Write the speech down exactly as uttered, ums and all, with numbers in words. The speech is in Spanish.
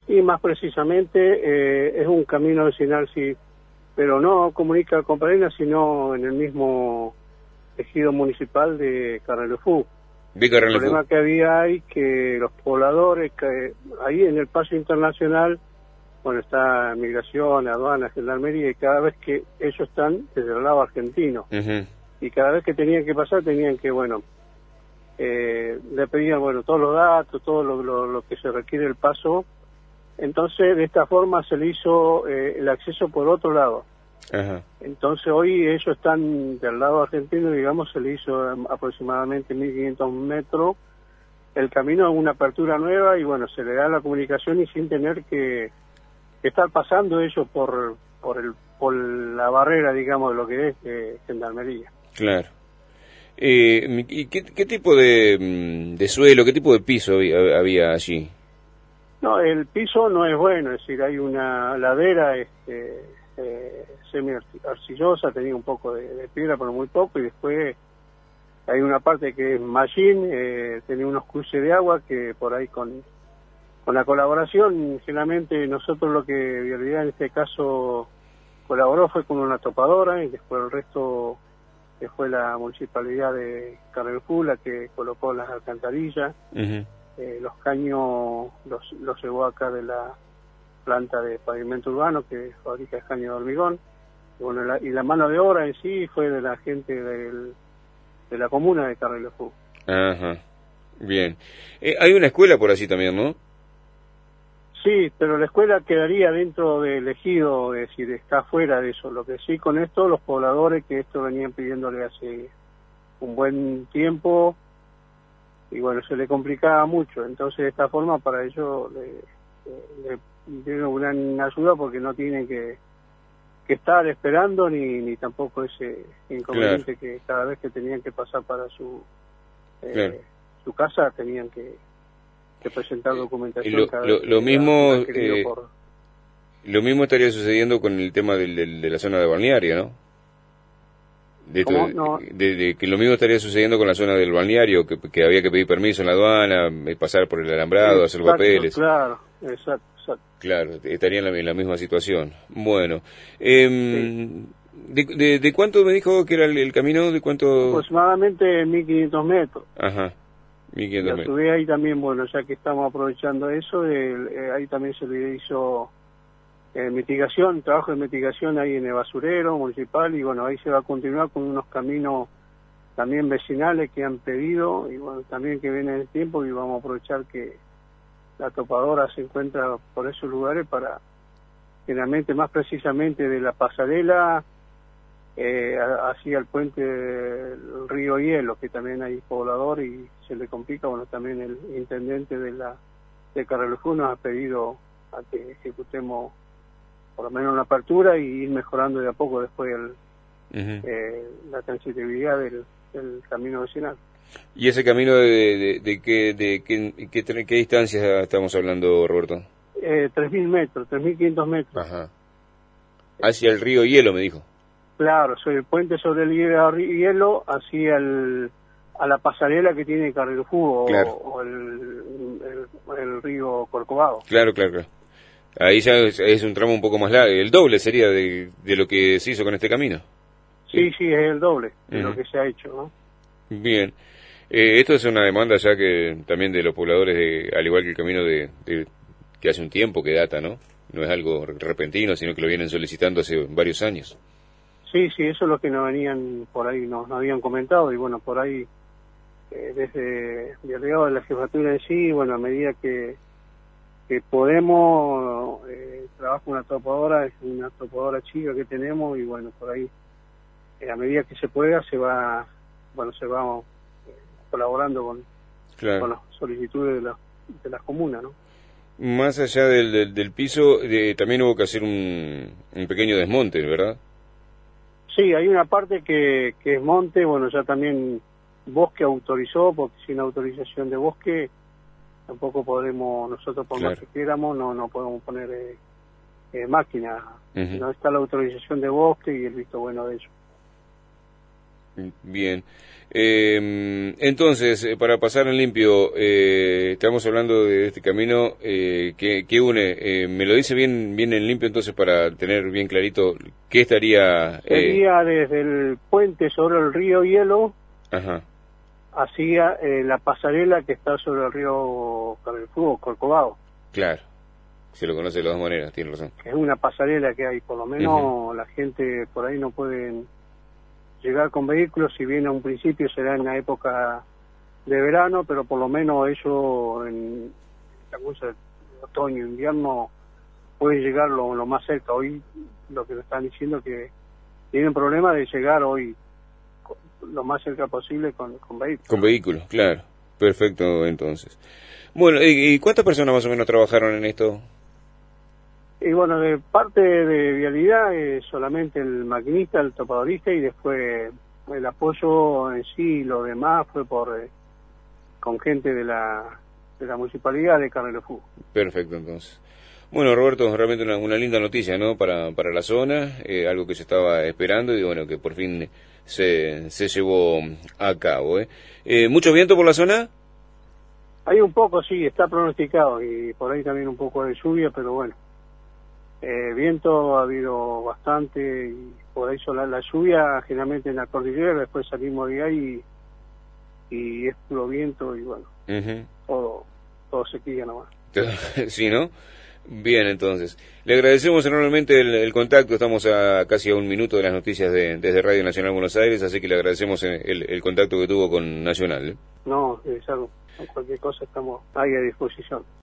Y más precisamente eh, es un camino vecinal, sí, pero no comunica con Paraná, sino en el mismo ejido municipal de Carrelefú. De El problema Carrelefú. que había ahí que los pobladores, que ahí en el paso internacional, bueno, está migración, aduana, gendarmería, y cada vez que ellos están desde el lado argentino, Uh-huh. y cada vez que tenían que pasar tenían que, bueno, eh, le pedían, bueno, todos los datos, todo lo, lo, lo que se requiere el paso. Entonces, de esta forma se le hizo eh, el acceso por otro lado. Ajá. Entonces, hoy ellos están del lado argentino, digamos, se le hizo um, aproximadamente mil quinientos metros el camino a una apertura nueva, y bueno, se le da la comunicación y sin tener que, que estar pasando ellos por por el por la barrera, digamos, de lo que es eh, gendarmería. Claro. Eh, ¿Y qué, qué tipo de, de suelo, qué tipo de piso había, había allí? No, el piso no es bueno, es decir, hay una ladera este, eh, semi-arcillosa, tenía un poco de, de piedra, pero muy poco, y después hay una parte que es mallín, eh, tenía unos cruces de agua que por ahí con, con la colaboración, generalmente nosotros lo que Vialidad en este caso colaboró fue con una topadora, y después el resto que fue la municipalidad de Carrelefú la que colocó las alcantarillas. Uh-huh. Eh, los caños los, los llevó acá de la planta de pavimento urbano que fabrica caños de hormigón. Y, bueno, la, y la mano de obra en sí fue de la gente del, de la comuna de Carrelefú. Ajá, bien. Eh, hay una escuela por allí también, ¿no? Sí, pero la escuela quedaría dentro del ejido, es decir, está fuera de eso. Lo que sí, con esto, los pobladores que esto venían pidiéndole hace un buen tiempo, y bueno, se le complicaba mucho. Entonces, de esta forma, para ellos le, le dieron gran ayuda, porque no tienen que, que estar esperando, ni, ni tampoco ese inconveniente, claro, que cada vez que tenían que pasar para su, eh, claro, su casa, tenían que, que presentar documentación. Lo, cada lo, vez lo mismo eh, por... lo mismo estaría sucediendo con el tema del, del, de la zona de balneario, ¿no? De, esto, no. de, de que lo mismo estaría sucediendo con la zona del balneario, que, que había que pedir permiso en la aduana, pasar por el alambrado, Exacto, hacer papeles. Claro, exacto, exacto. Claro, estarían en la, en la misma situación. Bueno, eh, sí. de, de, ¿de cuánto me dijo que era el, el camino? ¿De cuánto? Aproximadamente mil quinientos metros. Ajá, mil quinientos metros. Y a su vez ahí también, bueno, ya que estamos aprovechando eso, el, eh, ahí también se le hizo eh, mitigación, trabajo de mitigación ahí en el basurero municipal, y bueno, ahí se va a continuar con unos caminos también vecinales que han pedido, y bueno, también que viene el tiempo, y vamos a aprovechar que la topadora se encuentra por esos lugares para, generalmente, más precisamente de la pasarela eh, hacia el puente del río Hielo, que también hay poblador y se le complica. Bueno, también el intendente de la de Carrelefú nos ha pedido a que ejecutemos por lo menos una apertura y ir mejorando de a poco después el, uh-huh. eh, la transitabilidad del, del camino vecinal. ¿Y ese camino de, de, de, qué, de qué, qué, qué distancia estamos hablando, Roberto? Eh, tres mil metros, tres mil quinientos metros. Ajá. Hacia el río Hielo, me dijo. Claro, sobre el puente sobre el hielo, hacia el, a la pasarela que tiene Carrelefú, claro, o, o el, el, el río Corcovado. Claro, claro, claro. Ahí ya es, es un tramo un poco más largo, el doble sería de, de lo que se hizo con este camino. Sí, sí, sí, es el doble de uh-huh. lo que se ha hecho, ¿no? Bien. Eh, esto es una demanda ya que también de los pobladores, de, al igual que el camino de, de que hace un tiempo que data, ¿no? No es algo repentino, sino que lo vienen solicitando hace varios años. Sí, sí, eso es lo que nos venían por ahí, nos, nos habían comentado, y bueno, por ahí, eh, desde el llegado de la jefatura en sí, bueno, a medida que, que podemos, eh, trabajo una topadora, es una topadora chica que tenemos, y bueno, por ahí, eh, a medida que se pueda, se va, bueno, se va eh, colaborando con, claro, con las solicitudes de, la, de las comunas, ¿no? Más allá del, del, del piso, de, también hubo que hacer un, un pequeño desmonte, ¿verdad? Sí, hay una parte que, que es monte, bueno, ya también Bosque autorizó, porque sin autorización de Bosque tampoco podremos, nosotros por claro. más que quieramos, no, no podemos poner eh, eh, máquina. Uh-huh. No está la autorización de Bosque y el visto bueno de ellos. Bien. Eh, entonces, para pasar en limpio, eh, estamos hablando de este camino eh, que, que une, eh, me lo dice bien bien en limpio, entonces para tener bien clarito, ¿qué estaría? Sería eh... desde el puente sobre el río Hielo, ajá, hacia eh, la pasarela que está sobre el río Carrefour, Corcovado. Claro, se lo conoce de las dos maneras, tiene razón. Es una pasarela que hay, por lo menos uh-huh. La gente por ahí no puede llegar con vehículos, si bien a un principio será en la época de verano, pero por lo menos ellos en la cosa de otoño, invierno, pueden llegar lo, lo más cerca. Hoy lo que nos están diciendo que tienen problemas de llegar hoy lo más cerca posible con, con vehículos. Con vehículos, claro. Perfecto, entonces. Bueno, ¿y cuántas personas más o menos trabajaron en esto? Y bueno, de parte de vialidad, eh, solamente el maquinista, el topadorista, y después el apoyo en sí, lo demás fue por eh, con gente de la de la municipalidad de Carrefour. Perfecto, entonces. Bueno, Roberto, realmente una, una linda noticia, ¿no? Para para la zona, eh, algo que se estaba esperando y bueno, que por fin se se llevó a cabo, ¿eh? eh ¿Mucho viento por la zona? Hay un poco, sí, está pronosticado, y por ahí también un poco de lluvia, pero bueno. Eh, viento ha habido bastante, y por eso la, la lluvia generalmente en la cordillera, después salimos de ahí y, y es puro viento y bueno, uh-huh. todo, todo sequía nomás. Sí, ¿no? Bien, entonces. Le agradecemos enormemente el, el contacto, estamos a casi a un minuto de las noticias de, desde Radio Nacional Buenos Aires, así que le agradecemos el, el contacto que tuvo con Nacional, ¿eh? No, es algo, cualquier cosa estamos ahí a disposición.